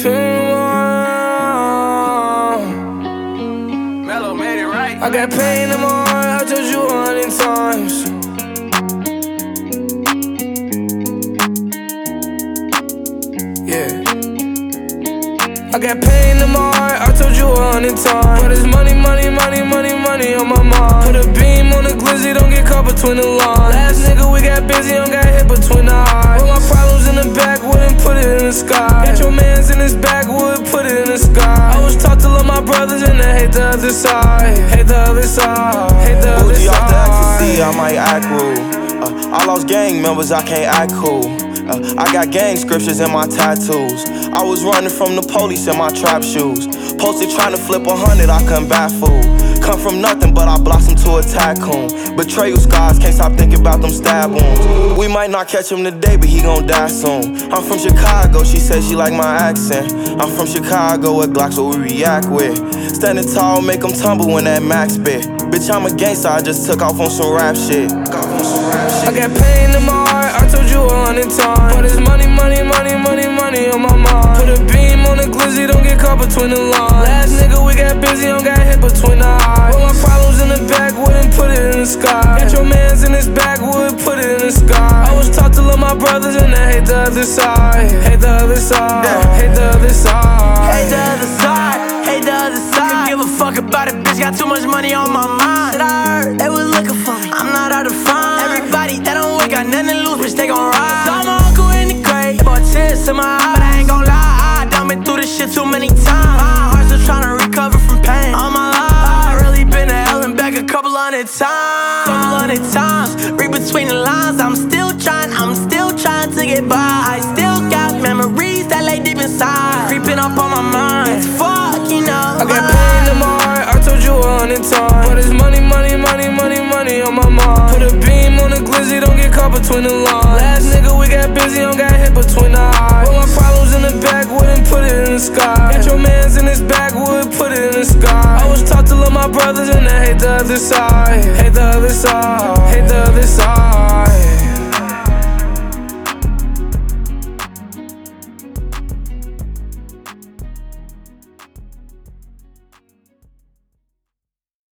pain tomorrow. Mellow made it right. I got pain in my heart, I told you 100 times. Yeah. I got pain in my heart, I told you 100 times. But it's money, money, money, money, money on my mind. Put a beam on the glizzy, don't get caught between the lines. Last nigga we got busy, don't got hit between the eyes. Put my problems in the backwood and put it in the sky. Got your mans in his backwood, put it in the sky. I was taught to love my brothers and I hate the other side. Hate the other side, hate the other side. off the ecstasy, I might act rude. I lost gang members, I can't act cool. I got gang scriptures in my tattoos. I was running from the police in my trap shoes. Posted trying to flip 100, I couldn't bat fool. Come from nothing, but I blossomed to a tycoon. Betrayal scars, can't stop thinking about them stab wounds. We might not catch him today, but he gon' die soon. I'm from Chicago, she said she like my accent. I'm from Chicago, with Glocks what we react with. Standing tall, make them tumble when that max spit. Bitch, I'm a gangster, I just took off on some rap shit. I got pain in my heart, I told you 100 times. But it's money, money, money, money, money on my mind. Put a beam on the glizzy, don't get caught between the lines. Last nigga we got busy, don't got hit between the eyes. Put my problems in the backwood and put it in the sky. Got your mans in his backwood, put it in the sky. I was taught to love my brothers and I hate the other side. Hate the other side, hate the other side. Hate the other side, hate the other side. Couldn't give a fuck about it, bitch, got too much money on my mind. Shit, I heard they was looking for me, I'm not hard to find. Everybody that don't work got nothing to lose, bitch, they gon' ride. Saw my uncle in the grave, they bought tears in my eyes. But I ain't gon' lie, I done been through this shit too many times. My heart's still tryna recover from pain. All my life, I really been to hell and back a couple hundred times. Read between the lines, I'm still trying to get by. I still got memories that lay deep inside, creeping up on my mind. It's fuck, you know. I got pain in my heart, I told you 100 times. But it's money, money, money, money, money on my mind. Put a beam on the glizzy, don't get caught between the lines. Last nigga we got busy, don't got hit between the eyes. Put my problems in the backwood and put it in the sky. Got your mans in his backwood, put it in the sky. I was taught to love my brothers and I hate the other side. Hate the other side.